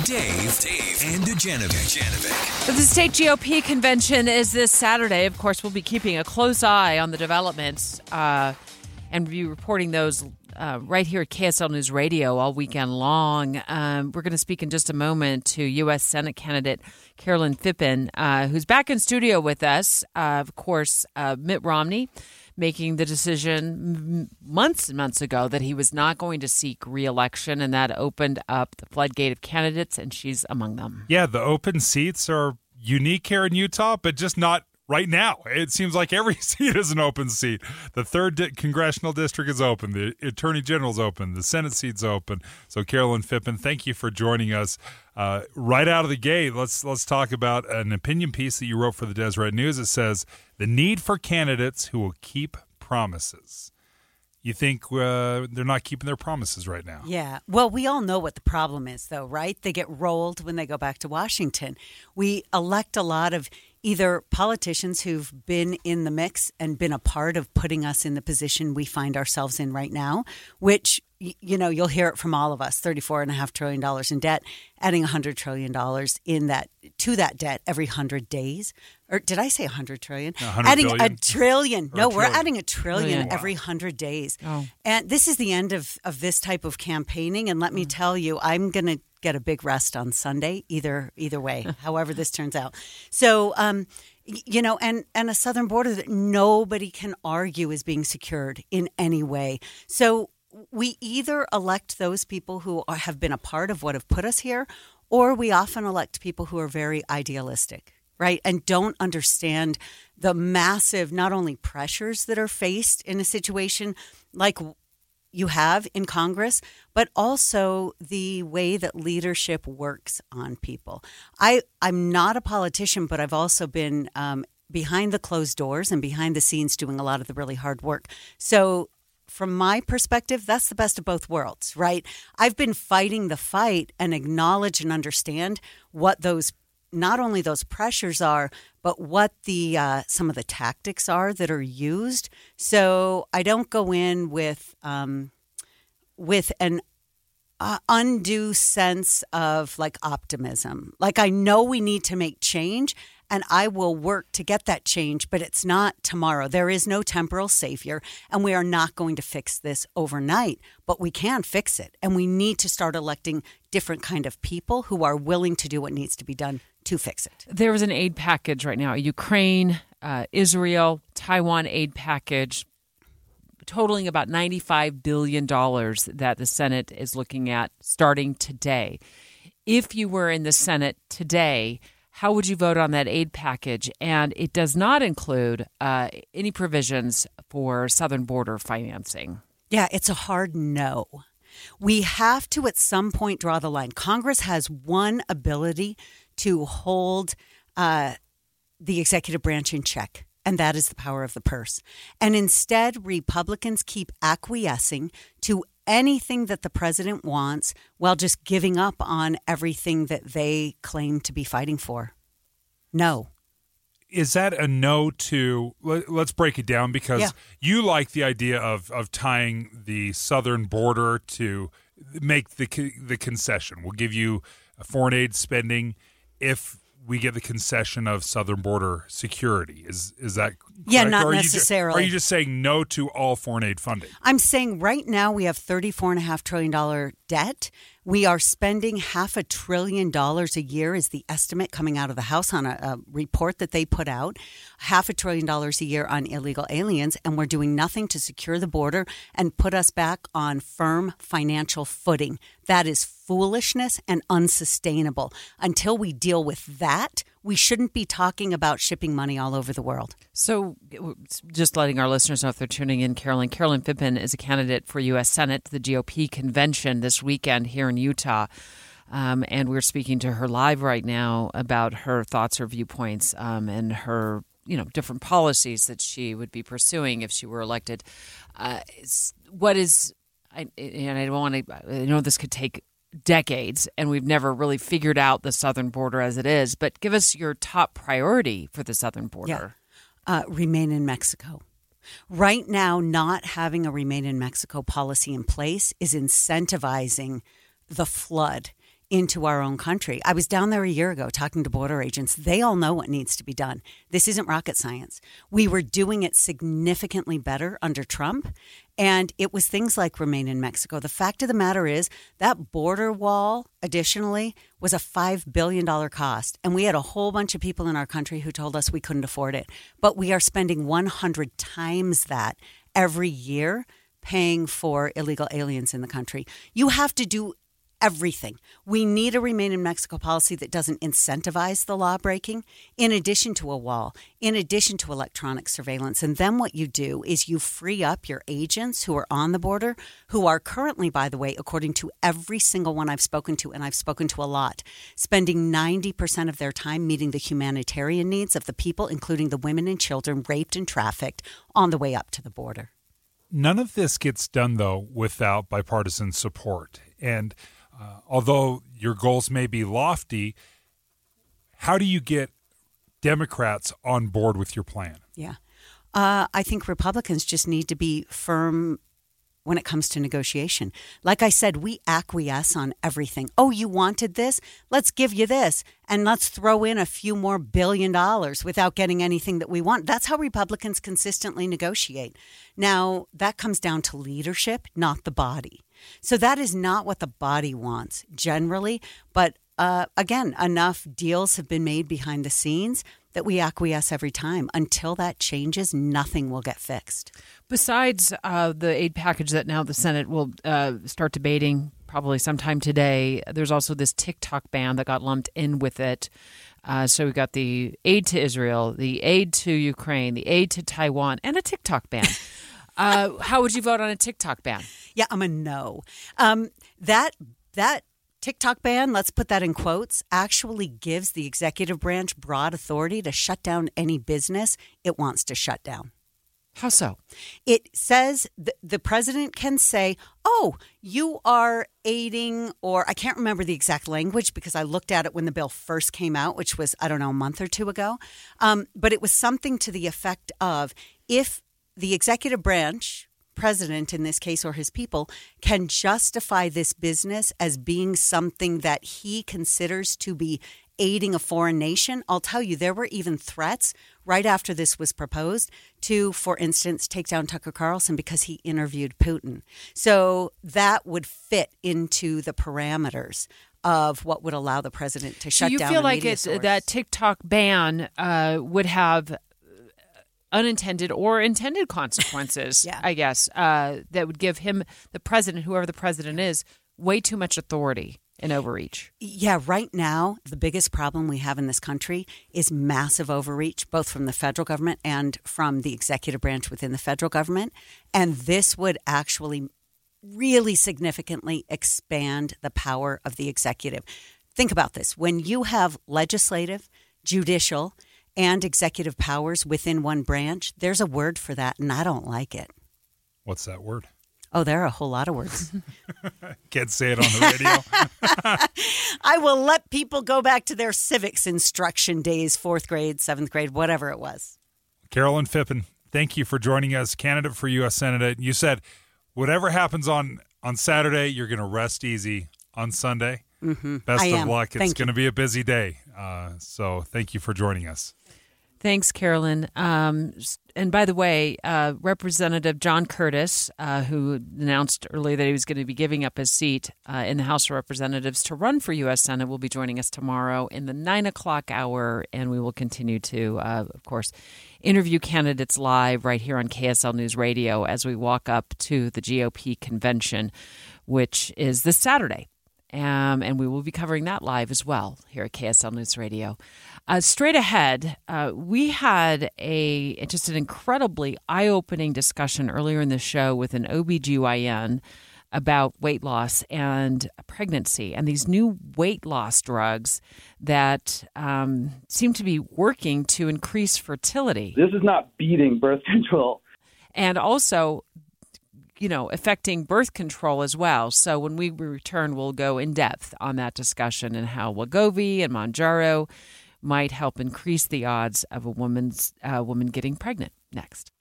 Dave, and Dujanovic. The state GOP convention is this Saturday. Of course, we'll be keeping a close eye on the developments and be reporting those right here at KSL News Radio all weekend long. We're going to speak in just a moment to U.S. Senate candidate Carolyn Phippen, who's back in studio with us. Of course, Mitt Romney making the decision months and months ago that he was not going to seek re-election, and that opened up the floodgate of candidates, and she's among them. Yeah, the open seats are unique here in Utah, but just not right now. It seems like every seat is an open seat. The 3rd congressional district is open. The Attorney General's open. The Senate seat's open. So, Carolyn Phippen, thank you for joining us. Right out of the gate, let's talk about an opinion piece that you wrote for the Deseret News. It says, the need for candidates who will keep promises. You think they're not keeping their promises right now? Yeah. Well, we all know what the problem is, though, right? They get rolled when they go back to Washington. We elect a lot of either politicians who've been in the mix and been a part of putting us in the position we find ourselves in right now, which, you know, you'll hear it from all of us, $34.5 trillion in debt, adding $100 trillion to that debt every 100 days. Or did I say 100 trillion? Adding a trillion. No, we're adding a trillion Wow. every 100 days. Oh. And this is the end of this type of campaigning. And let me tell you, I'm going to get a big rest on Sunday, either way, however this turns out. So, you know, and a southern border that nobody can argue is being secured in any way. So we either elect those people who have been a part of what have put us here, or we often elect people who are very idealistic, right, and don't understand the massive, not only pressures that are faced in a situation like you have in Congress, but also the way that leadership works on people. I'm not a politician, but I've also been behind the closed doors and behind the scenes doing a lot of the really hard work. So from my perspective, that's the best of both worlds, right? I've been fighting the fight and acknowledge and understand what those, not only those pressures are, but what the some of the tactics are that are used. So I don't go in with an undue sense of like optimism. Like I know we need to make change, and I will work to get that change, but it's not tomorrow. There is no temporal savior, and we are not going to fix this overnight, but we can fix it. And we need to start electing different kind of people who are willing to do what needs to be done to fix it. There was an aid package right now, Ukraine, Israel, Taiwan aid package, totaling about $95 billion that the Senate is looking at starting today. If you were in the Senate today, how would you vote on that aid package? And it does not include any provisions for southern border financing. Yeah, it's a hard no. We have to at some point draw the line. Congress has one ability to hold the executive branch in check, and that is the power of the purse. And instead, Republicans keep acquiescing to anything that the president wants while just giving up on everything that they claim to be fighting for. No. Is that a no to, let's break it down, because you like the idea of tying the southern border to make the concession. We'll give you foreign aid spending if we get the concession of southern border security. Is that correct? Yeah, not or necessarily. Are you just saying no to all foreign aid funding? I'm saying right now we have $34.5 trillion debt. We are spending $500 billion a year is the estimate coming out of the House on a report that they put out. $500 billion a year on illegal aliens, and we're doing nothing to secure the border and put us back on firm financial footing. That is foolishness and unsustainable. Until we deal with that, we shouldn't be talking about shipping money all over the world. So just letting our listeners know if they're tuning in, Carolyn Phippen is a candidate for U.S. Senate, the GOP convention this weekend here in Utah. And we're speaking to her live right now about her thoughts, her viewpoints, and her, different policies that she would be pursuing if she were elected. I know this could take decades, and we've never really figured out the southern border as it is, but give us your top priority for the southern border. Remain in Mexico. Right now, not having a Remain in Mexico policy in place is incentivizing the flood into our own country. I was down there a year ago talking to border agents. They all know what needs to be done. This isn't rocket science. We were doing it significantly better under Trump, and it was things like remain in Mexico. The fact of the matter is that border wall, additionally, was a $5 billion cost, and we had a whole bunch of people in our country who told us we couldn't afford it. But we are spending 100 times that every year paying for illegal aliens in the country. You have to do everything. We need a remain in Mexico policy that doesn't incentivize the law breaking, in addition to a wall, in addition to electronic surveillance. And then what you do is you free up your agents who are on the border, who are currently, by the way, according to every single one I've spoken to, and I've spoken to a lot, spending 90% of their time meeting the humanitarian needs of the people, including the women and children raped and trafficked on the way up to the border. None of this gets done, though, without bipartisan support. And although your goals may be lofty, how do you get Democrats on board with your plan? Yeah. I think Republicans just need to be firm when it comes to negotiation. Like I said, we acquiesce on everything. Oh, you wanted this? Let's give you this. And let's throw in a few more $1 billion without getting anything that we want. That's how Republicans consistently negotiate. Now, that comes down to leadership, not the body. So that is not what the body wants generally. But again, enough deals have been made behind the scenes that we acquiesce every time. Until that changes, nothing will get fixed. Besides the aid package that now the Senate will start debating probably sometime today, there's also this TikTok ban that got lumped in with it. So we've got the aid to Israel, the aid to Ukraine, the aid to Taiwan, and a TikTok ban. How would you vote on a TikTok ban? Yeah, I'm a no. That TikTok ban, let's put that in quotes, actually gives the executive branch broad authority to shut down any business it wants to shut down. How so? It says the president can say, oh, you are aiding, or I can't remember the exact language because I looked at it when the bill first came out, which was, I don't know, a month or two ago. But it was something to the effect of, if the executive branch, president in this case, or his people, can justify this business as being something that he considers to be aiding a foreign nation. I'll tell you, there were even threats right after this was proposed to, for instance, take down Tucker Carlson because he interviewed Putin. So that would fit into the parameters of what would allow the president to shut down. So you feel like that TikTok ban would have unintended or intended consequences, Yeah. I guess, that would give him, the president, whoever the president is, way too much authority and overreach. Yeah, right now, the biggest problem we have in this country is massive overreach, both from the federal government and from the executive branch within the federal government. And this would actually really significantly expand the power of the executive. Think about this. When you have legislative, judicial, and executive powers within one branch, there's a word for that, and I don't like it. What's that word? Oh, there are a whole lot of words. Can't say it on the radio. I will let people go back to their civics instruction days, 4th grade, 7th grade, whatever it was. Carolyn Phippen, thank you for joining us, candidate for U.S. Senate. You said whatever happens on Saturday, you're going to rest easy on Sunday. Mm-hmm. Best of luck. It's Thank going to be a busy day. So thank you for joining us. Thanks, Carolyn. And by the way, Representative John Curtis, who announced earlier that he was going to be giving up his seat in the House of Representatives to run for U.S. Senate, will be joining us tomorrow in the 9 o'clock hour. And we will continue to, of course, interview candidates live right here on KSL News Radio as we walk up to the GOP convention, which is this Saturday. And we will be covering that live as well here at KSL News Radio. Straight ahead, we had just an incredibly eye-opening discussion earlier in the show with an OBGYN about weight loss and pregnancy and these new weight loss drugs that seem to be working to increase fertility. This is not beating birth control. And also, affecting birth control as well. So when we return, we'll go in depth on that discussion and how Wegovy and Mounjaro might help increase the odds of a woman getting pregnant. Next.